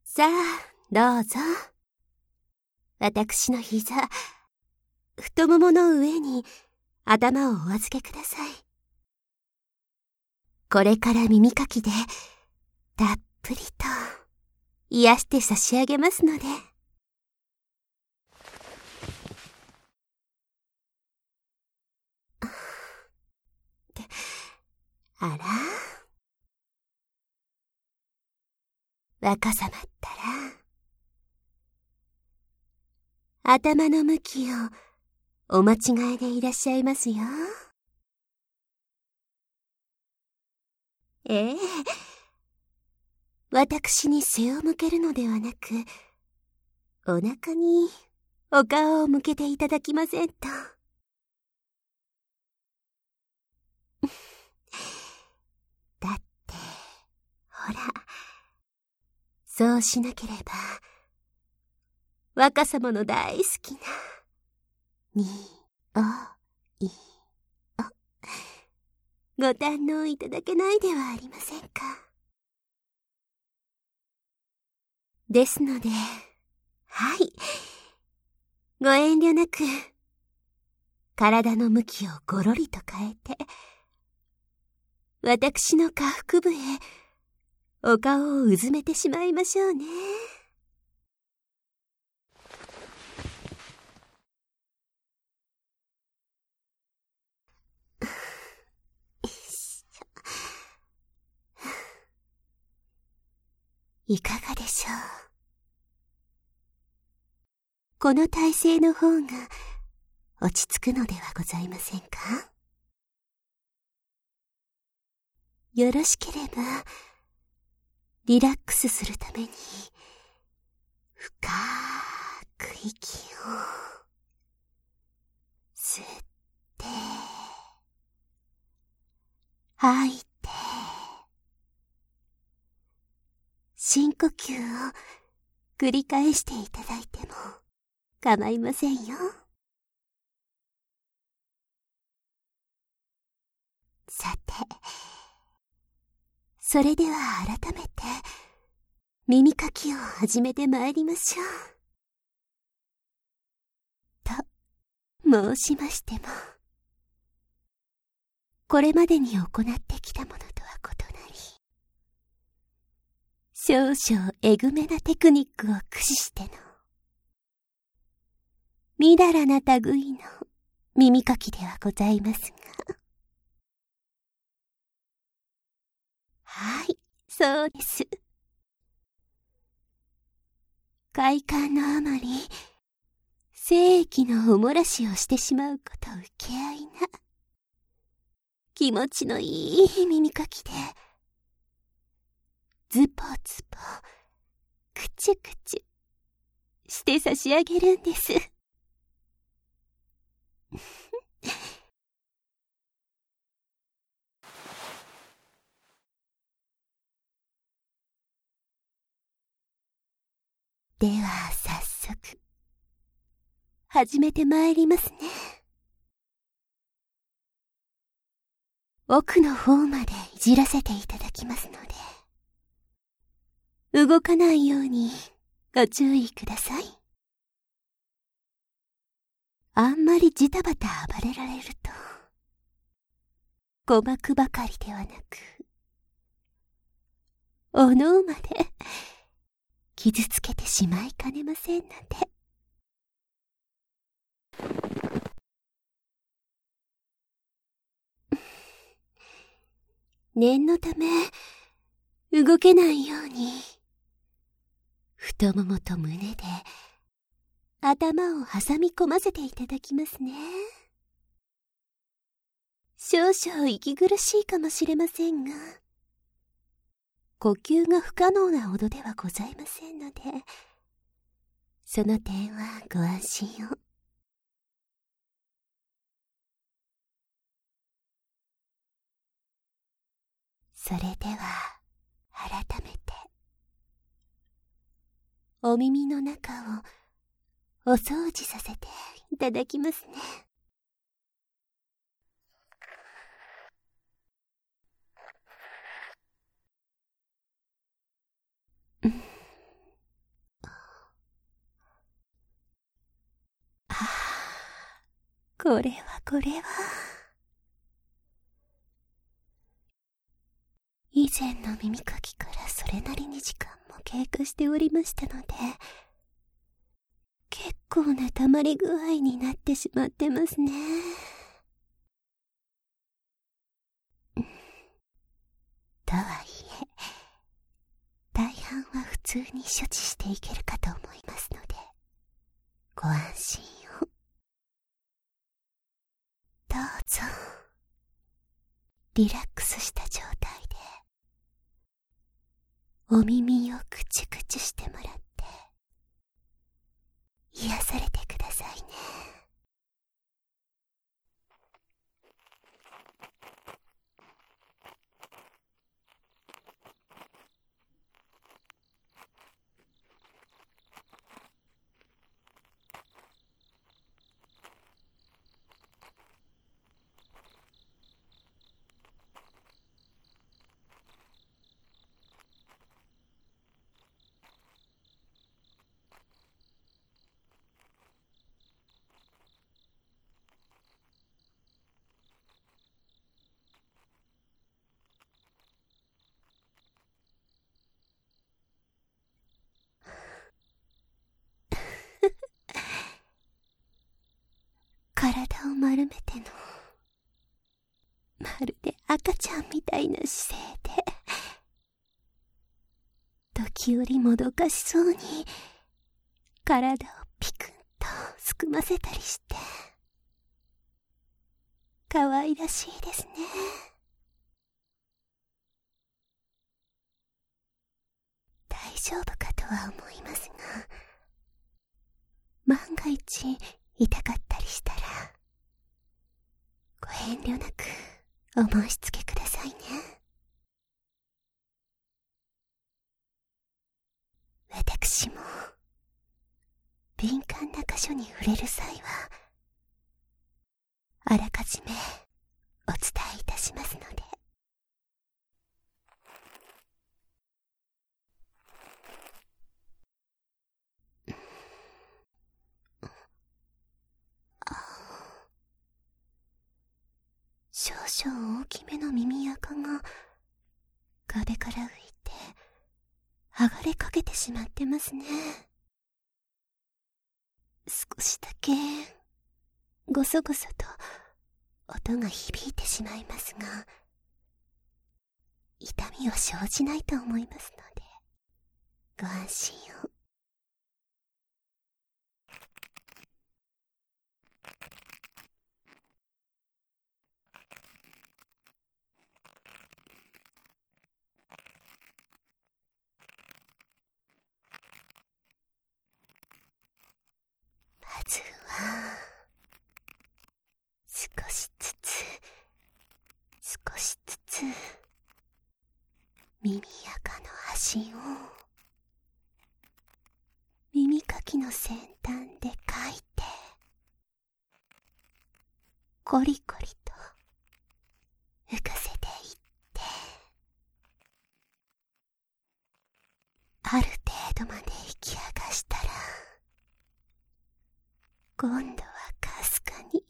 さあ、どうぞ。私の膝、太ももの上に頭をお預けください。これから耳かきでたっぷりと癒して差し上げますので。あら、若様ったら、頭の向きをお間違いでいらっしゃいますよ。ええ、私に背を向けるのではなく、お腹にお顔を向けていただきませんと。だって、ほら、そうしなければ、若様の大好きな、においを、ご堪能いただけないではありませんか。ですので、はい、ご遠慮なく、体の向きをごろりと変えて、私の下腹部へお顔をうずめてしまいましょうね。いかがでしょう。この体勢の方が落ち着くのではございませんか。よろしければリラックスするために深く息を吸って吐いて深呼吸を繰り返していただいても構いませんよ。さて、それでは改めて耳かきを始めてまいりましょう。と申しましても、これまでに行ってきたものとは異なり、少々えぐめなテクニックを駆使してのみだらな類の耳かきではございますが。はい、そうです。快感のあまり、精液のおもらしをしてしまうこと受け合いな、気持ちのいい耳かきで、ズポズポ、クチュクチュして差し上げるんです。では早速、始めてまいりますね。奥の方までいじらせていただきますので、動かないようにご注意ください。あんまりジタバタ暴れられると、鼓膜ばかりではなく、お脳まで傷つけてしまいかねませんので。念のため、動けないように、太ももと胸で、頭を挟み込ませていただきますね。少々息苦しいかもしれませんが、呼吸が不可能なほどではございませんので、その点はご安心を。それでは、改めて、お耳の中をお掃除させていただきますね。 これは以前の耳かきからそれなりに時間も経過しておりましたので、結構な溜まり具合になってしまってますね。とはいえ、大半は普通に処置していけるかと思いますので、ご安心を。どうぞ、リラックスした状態で、お耳をくちゅくちゅしてもらって、癒されてくださいね。体を丸めての、まるで赤ちゃんみたいな姿勢で、時折もどかしそうに体をピクンとすくませたりして、可愛らしいですね。大丈夫かとは思いますが、万が一痛かったりしたら、ご遠慮なくお申し付けくださいね。私も敏感な箇所に触れる際は、あらかじめお伝えいたしますので。少々大きめの耳垢が壁から浮いて剥がれかけてしまってますね。少しだけごそごそと音が響いてしまいますが、痛みは生じないと思いますので、ご安心を。まずは少しずつ耳垢の端を耳かきの先端でかいて、コリコリと浮かせていって、ある程度まで引き剥がしたら、今度はかすかに、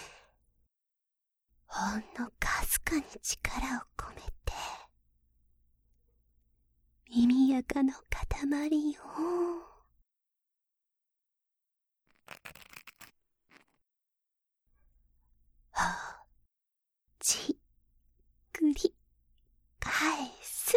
ほんのかすかに力を込めて、耳垢の塊をじっくり返す。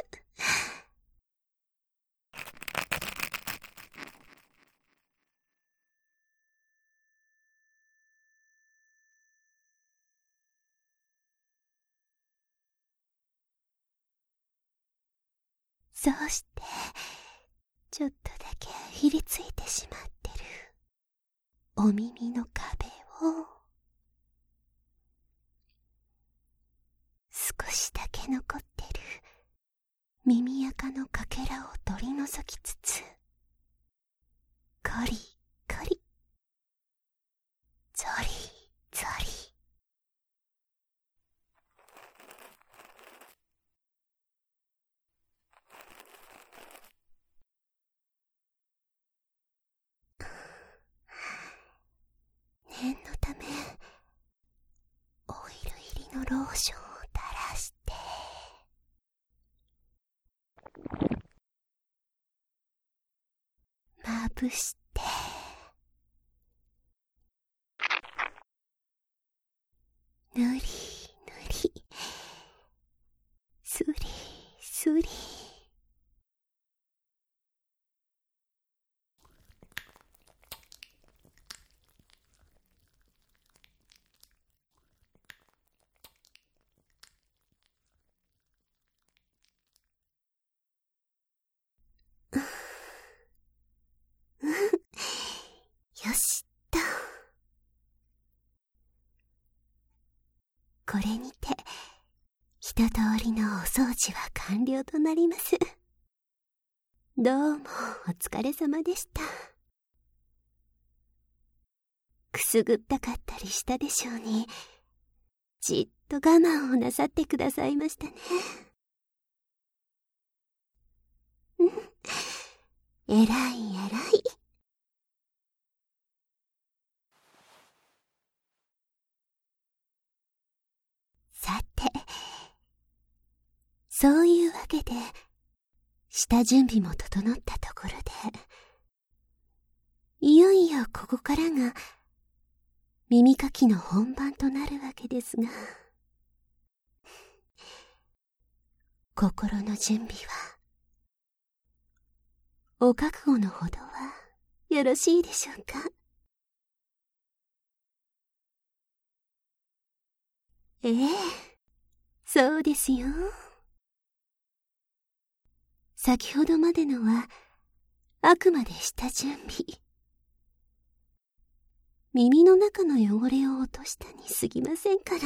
そうして、ちょっとだけひりついてしまってるお耳の壁を、少しだけ残ってる耳垢のかけらを取り除きつつ、コリコリ、ゾリゾリ、念のためのローションを垂らして、まぶして、ぬりぬり、すりすり。よしっと。これにて一通りのお掃除は完了となります。どうもお疲れ様でした。くすぐったかったりしたでしょうに、じっと我慢をなさってくださいましたね。えらいえらい。さて、そういうわけで、下準備も整ったところで、いよいよここからが耳かきの本番となるわけですが、心の準備は、お覚悟のほどはよろしいでしょうか。ええ、そうですよ。先ほどまでのはあくまで下準備。耳の中の汚れを落としたに過ぎませんから。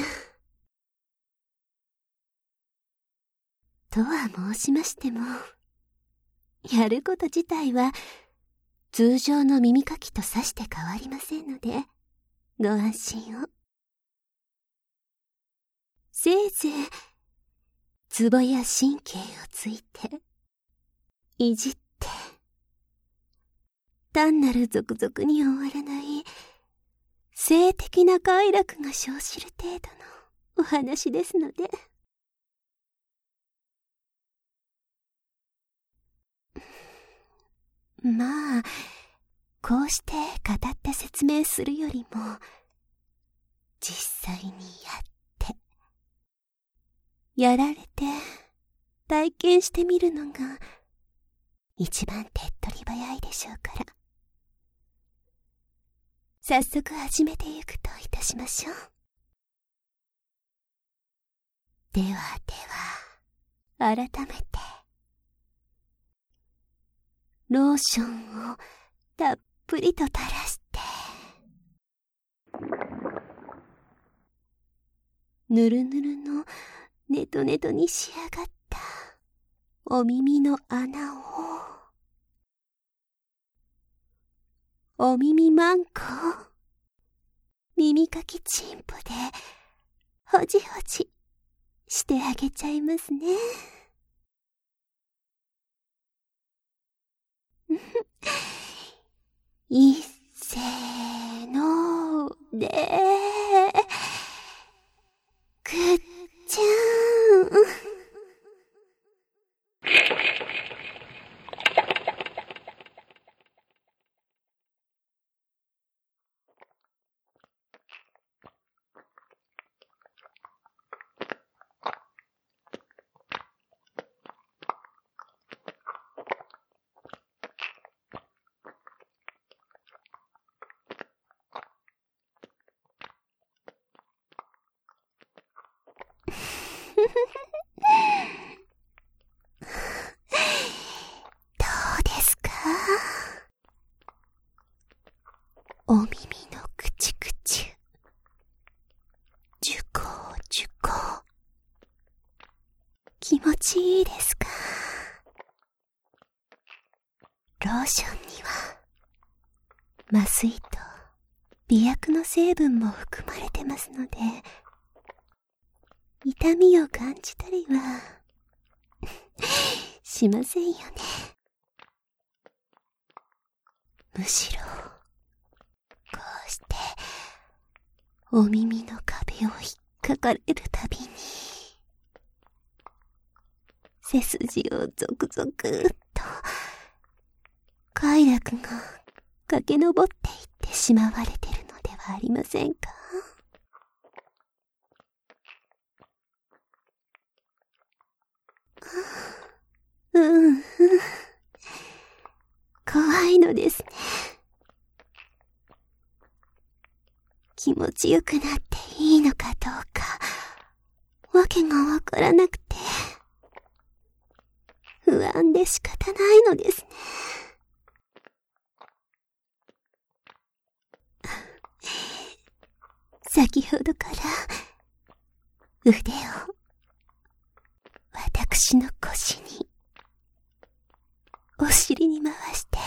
とは申しましても、やること自体は通常の耳かきとさして変わりませんので、ご安心を。せいぜいツボや神経をついていじって、単なるゾクゾクに終わらない性的な快楽が生じる程度のお話ですので。まあ、こうして語って説明するよりも、実際にやられて体験してみるのが一番手っ取り早いでしょうから、早速始めていくといたしましょう。では改めて、ローションをたっぷりと垂らして、ぬるぬるのネトネトに仕上がったお耳の穴を、お耳マンコ、耳かきチンポでほじほじしてあげちゃいますね。いっせーので、くっちゃん。どうですか？お耳のクチュクチュ、ジュコージュコー、気持ちいいですか？ローションには麻酔と美薬の成分も含まれてますので、痛みを感じたりはしませんよね。むしろこうしてお耳の壁をひっかかれるたびに、背筋をゾクゾクっと、快楽が駆け上っていってしまわれてるのではありませんか？うん、怖いのですね。気持ちよくなっていいのかどうか、わけがわからなくて、不安で仕方ないのですね。先ほどから腕を私の腰に、お尻に回して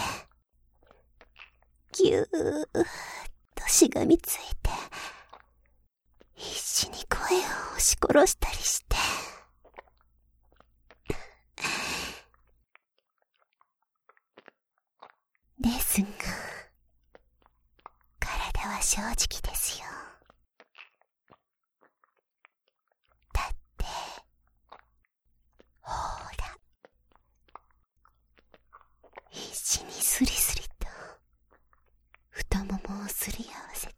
ぎゅーっとしがみついて、必死に声を押し殺したりして、ですが、体は正直ですよ。だって、ほら、必死にスリスリと太ももをすり合わせて、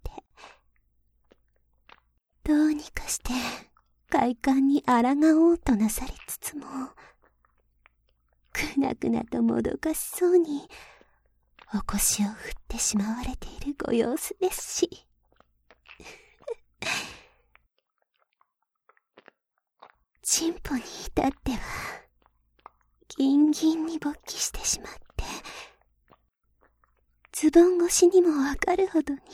どうにかして快感に抗おうとなさりつつも、くなくなともどかしそうにお腰を振ってしまわれているご様子ですし、チンポに至ってはギンギンに勃起してしまって、ズボン越しにもわかるほどに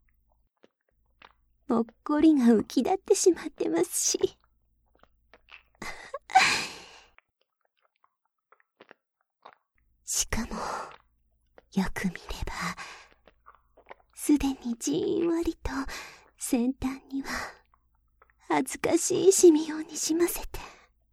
もっこりが浮き立ってしまってますし、しかもよく見れば、すでにじんわりと先端には恥ずかしいシミをにじませて、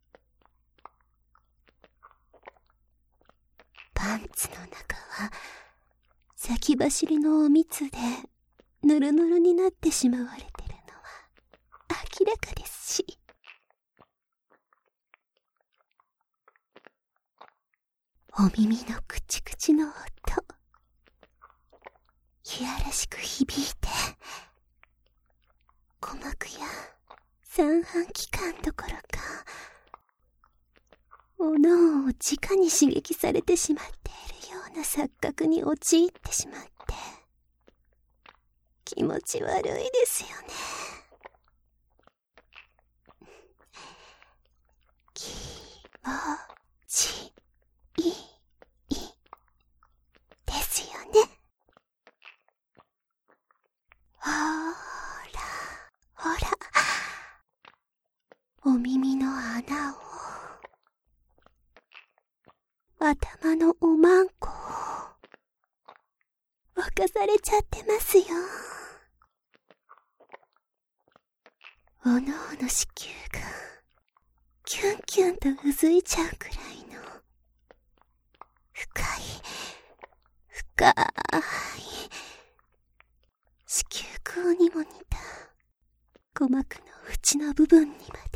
パンツの中は先走りのお蜜でぬるぬるになってしまわれてるのは明らかですし、お耳のクチクチの音、いやらしく響いて、鼓膜や三半規管どころか、お脳を直に刺激されてしまっているような錯覚に陥ってしまって、気持ち悪いですよね。気持ちいいですよね。ほらほら、お耳の穴を、頭のおまんこを沸かされちゃってますよ。おのおの子宮がキュンキュンとうずいちゃうくらいの深い深い子宮口にも似た鼓膜の縁の部分にまで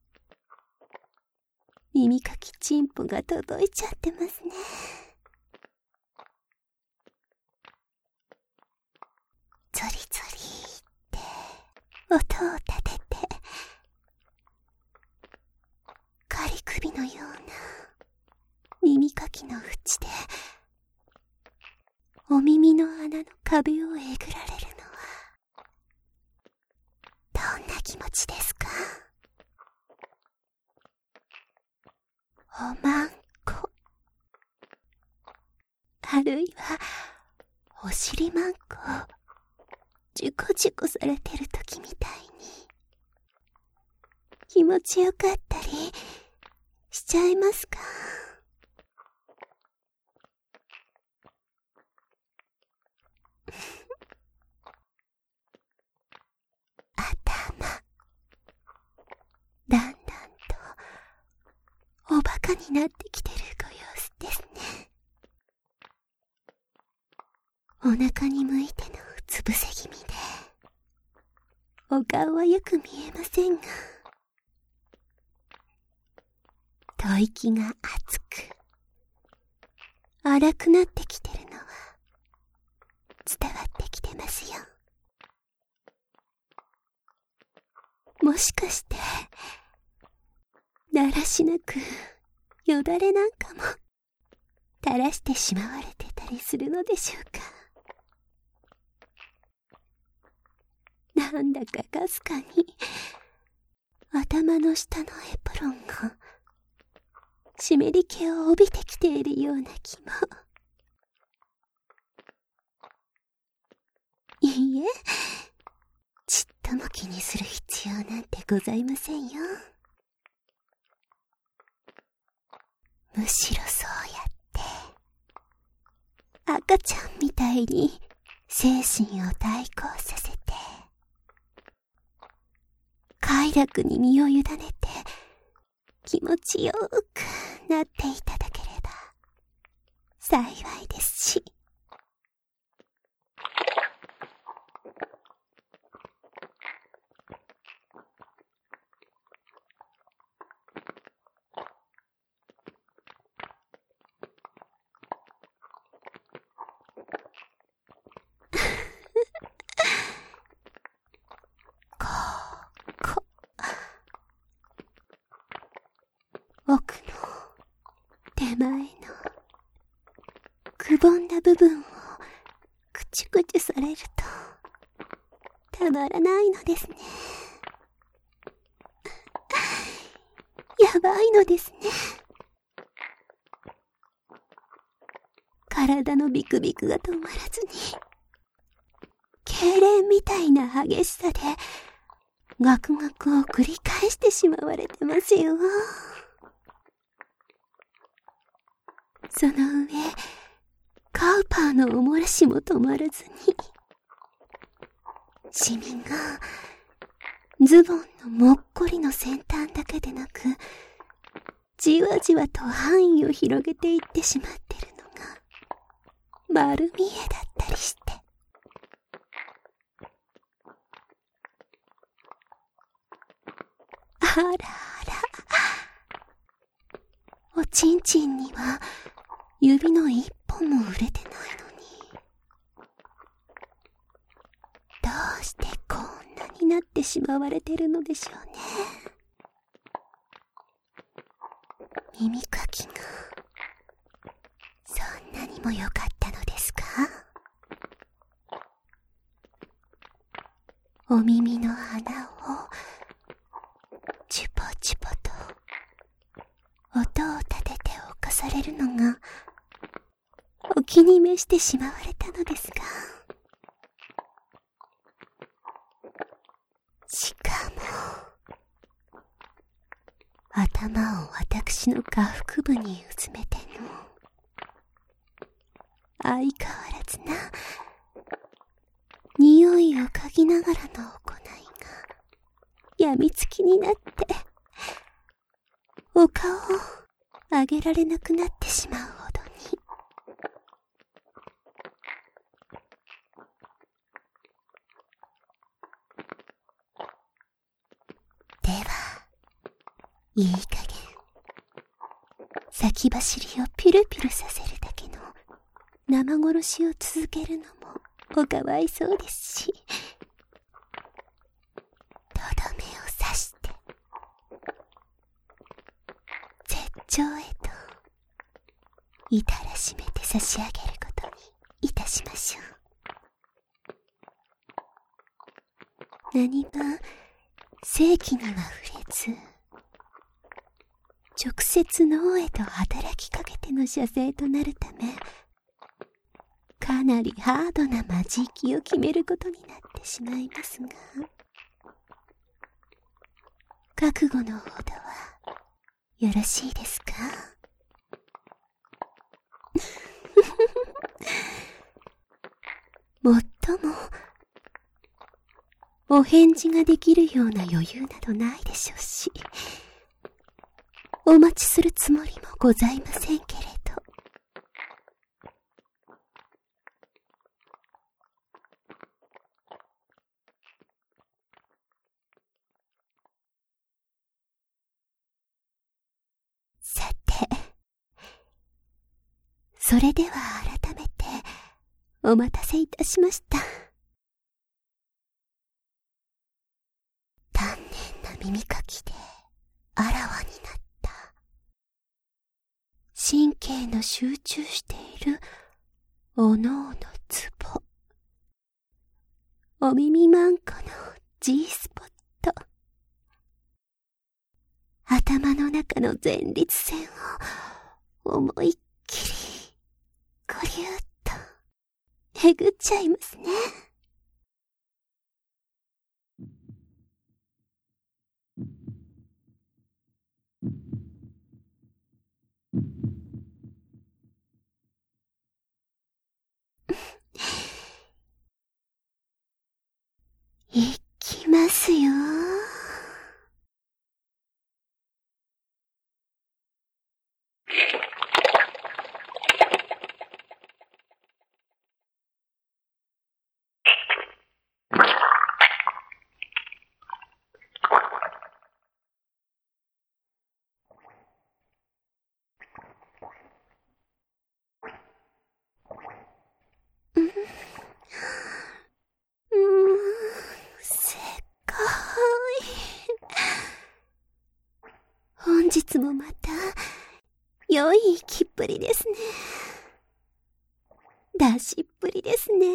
耳かきチンポが届いちゃってますね。ゾリゾリって音を立てて、仮首のような耳かきの縁でお耳の穴の壁をえぐられるのはどんな気持ちですか？おまんこ、あるいはお尻まんこをジュコジュコされてる時みたいに気持ちよかったりしちゃいますか？頭、だんだんとおバカになってきてるご様子ですね。お腹に向いてのうつ伏せ気味で、 お顔はよく見えませんが、吐息が熱く、荒くなってきてるのは伝わってきてますよ。もしかして、だらしなくよだれなんかも垂らしてしまわれてたりするのでしょうか。なんだかかすかに頭の下のエプロンが湿り気を帯びてきているような気も。いいえ、ちっとも気にする必要なんてございませんよ。むしろそうやって赤ちゃんみたいに精神を代行させて、快楽に身を委ねて気持ちよくなっていただければ幸いですし。奥の手前のくぼんだ部分をくちゅくちゅされるとたまらないのですね。やばいのですね。体のビクビクが止まらずに、痙攣みたいな激しさでガクガクを繰り返してしまわれてますよ。その上、カウパーのおもらしも止まらずに、シミがズボンのもっこりの先端だけでなく、じわじわと範囲を広げていってしまってるのが丸見えだったりして、あらあら、おちんちんには指の一本も触れてないのに、どうしてこんなになってしまわれてるのでしょうね。耳かきがそんなにも良かったのですか？お耳の穴をチュポチュポと音を立てて侵されるのがお気に召してしまわれたのですが、しかも頭を私の下腹部にうずめての相変わらずな匂いを嗅ぎながらの行いがやみつきになって、お顔を上げられなくなってしまうほどに。では、いい加減先走りをピルピルさせるだけの生殺しを続けるのもおかわいそうですし、とどめを刺して絶頂へと至らしめて差し上げることにいたしましょう。何分性器には触れず、直接脳へと働きかけての射精となるため、かなりハードなマジ行きを決めることになってしまいますが、覚悟のほどはよろしいですか？もっともお返事ができるような余裕などないでしょうし、お待ちするつもりもございませんけれど。 それでは改めてお待たせいたしました。丹念な耳かきであらわになった神経の集中しているおのおのツボ、お耳まんこの G スポット、頭の中の前立腺を思いっきりぐりゅっとえぐっちゃいますね。いきますよ。せっかい。本日もまた良い息っぷりですね。出しっぷりですね。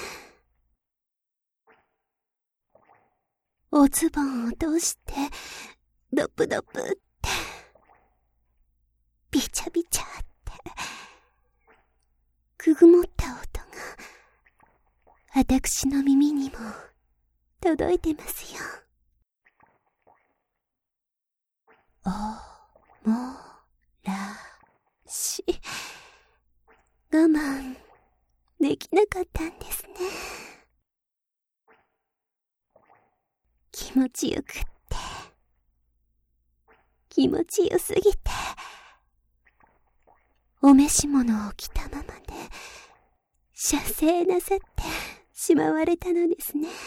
おズボンを通してドプドプってビチャビチャってくぐもった音が私の耳にも届いてますよ。おもらし、我慢できなかったんですね。気持ちよくって気持ちよすぎてお召し物を着たままで射精なさってしまわれたのですね。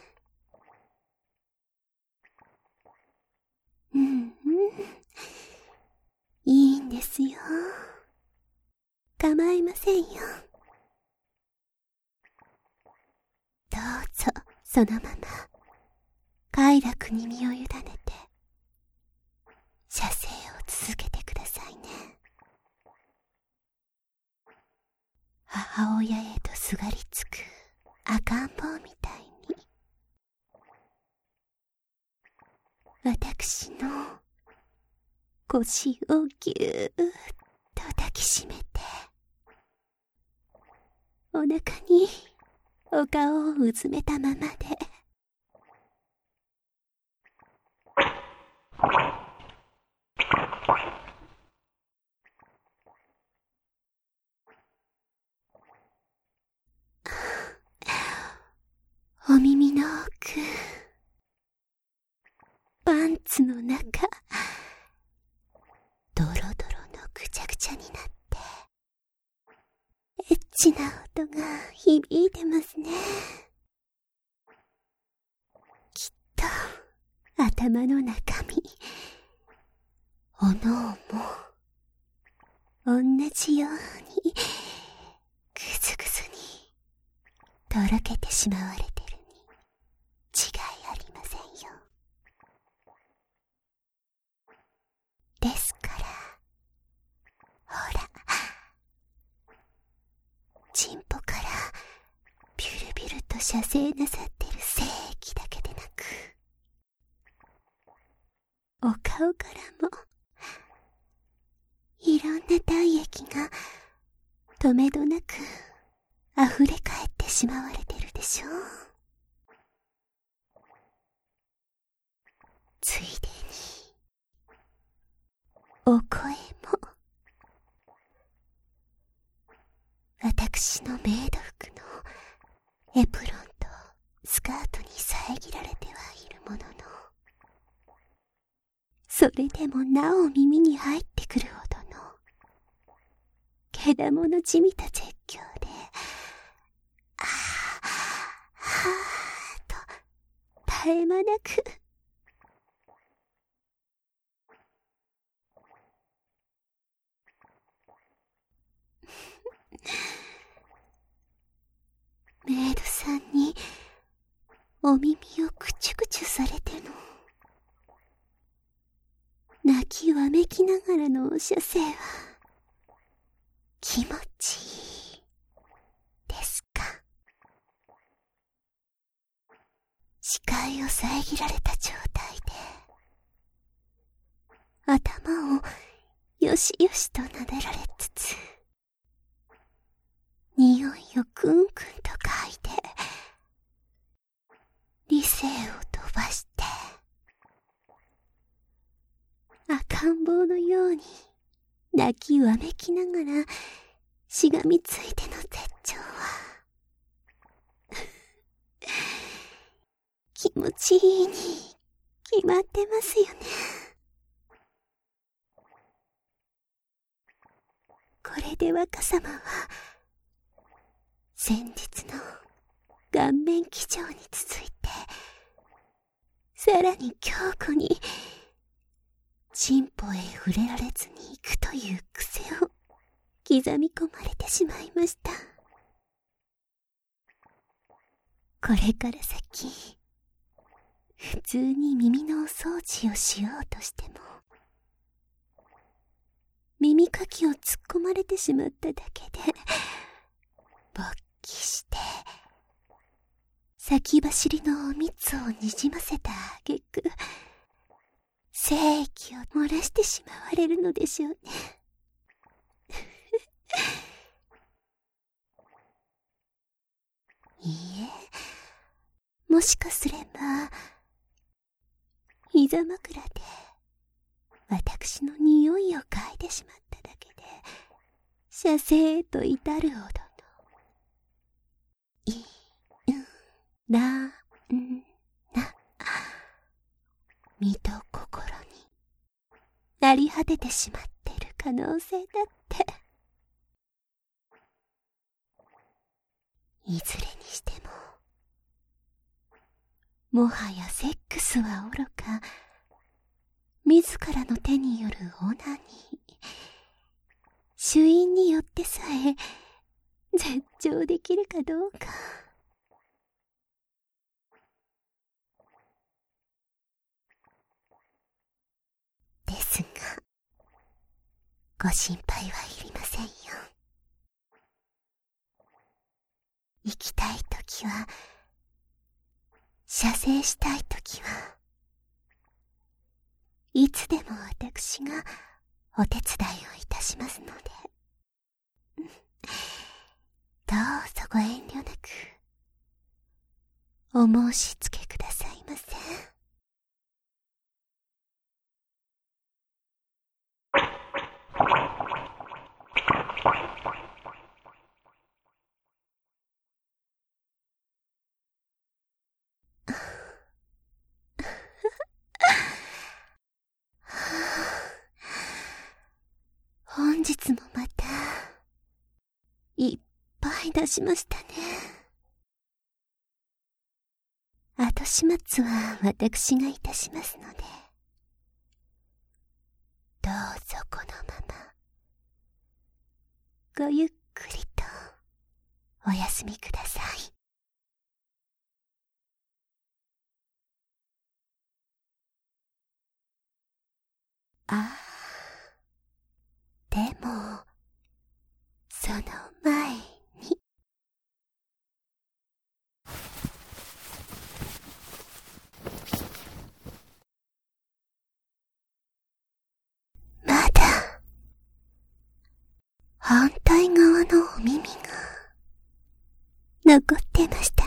いいんですよ。構いませんよ。どうぞそのまま快楽に身を委ねて射精を続けてくださいね。母親へとすがりつく赤ん坊みたいに私の腰をぎゅーっと抱きしめてお腹にお顔をうずめたままでお耳の奥、パンツの中、ドロドロのぐちゃぐちゃになってエッチな音が響いてますね。きっと頭の中身お脳も同じようにぐずぐずにとろけてしまわれてるに違いありませんよ。ですからほら、チンポからビュルビュルと射精なさってる精液だけでなくお顔からもいろんな体液がとめどなく溢れ返ってしまわれてるでしょう。ついでにお声も私のメイド服のエプロンとスカートに遮られてはいるものの、それでもなお耳に入ってくるほどのけだものじみた絶叫で、あーはーと絶え間なくお耳をくちゅくちゅされての泣きわめきながらのお射精は気持ちいいですか。視界を遮られた状態で頭をよしよしと撫でられつつ、匂いをくんくんと嗅いで理性を飛ばして赤ん坊のように泣きわめきながらしがみついての絶頂は気持ちいいに決まってますよね。これで若様は先日の顔面騎乗に続いてさらに強固にチンポへ触れられずに行くという癖を刻み込まれてしまいました。これから先普通に耳のお掃除をしようとしても耳かきを突っ込まれてしまっただけで勃起して先走りのお蜜をにじませた挙句精液を漏らしてしまわれるのでしょうね。いいえ、もしかすれば膝枕で私の匂いを嗅いでしまっただけで射精へと至るほどのらんな身と心になり果ててしまっている可能性だっていずれにしてももはやセックスはおろか自らの手によるオナニー主因によってさえ絶頂できるかどうか。ですがご心配はいりませんよ。行きたいときは射精したいときはいつでも私がお手伝いをいたしますのでどうぞご遠慮なくお申し付けくださいませ。本日もまたいっぱい出しましたね。後始末は私がいたしますのでどうぞこのままごゆっくりとお休みください。ああ、でもその前にまだ反対側のお耳が残ってました